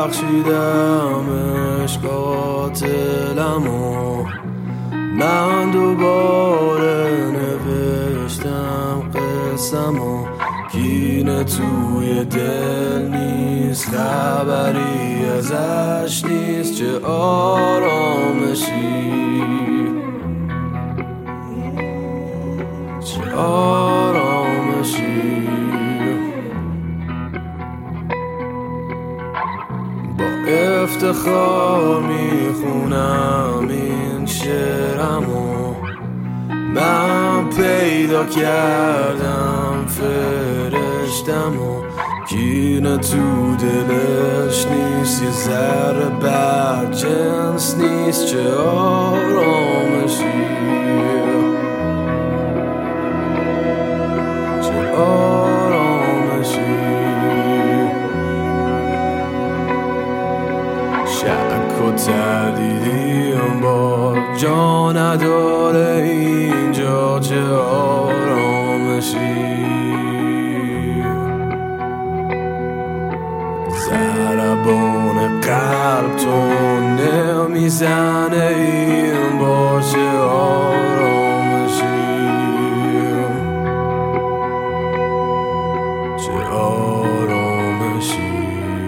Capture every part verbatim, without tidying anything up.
بخشیدمش قاتلمو، من دوباره نوشتم قصه‌مو. کینه توی دل نیست، خبری ازش نیست، چه آرامشی، چه آرامشی. با افتخار میخونم این شعرمو، من پیدا کردم فرشتمو. کینه تو دلش نیست، یه ذره بد جنس نیست، چه آرامشی، چه آرامشی. شک و تردیدیم با جا نداره اینجا، چه آرامشی. ضربان قلب تو نمیزنه این با، چه آرامشی، چه آرامشی.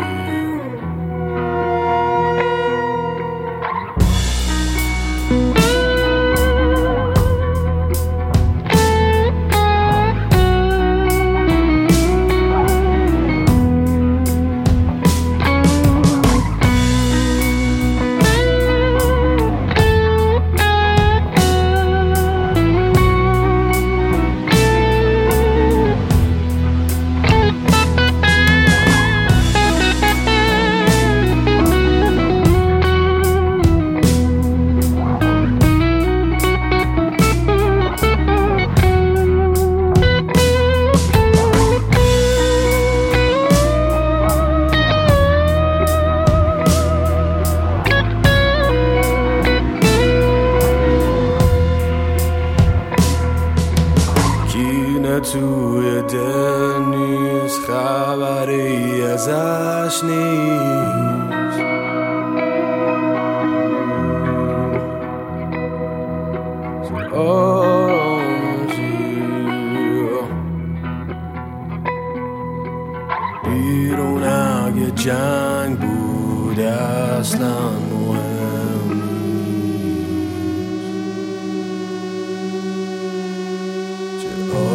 توی دل نیست، خبری ازش نیست، آرامشی. بیرون اگه جنگ بود اصلا مهم نیست، چه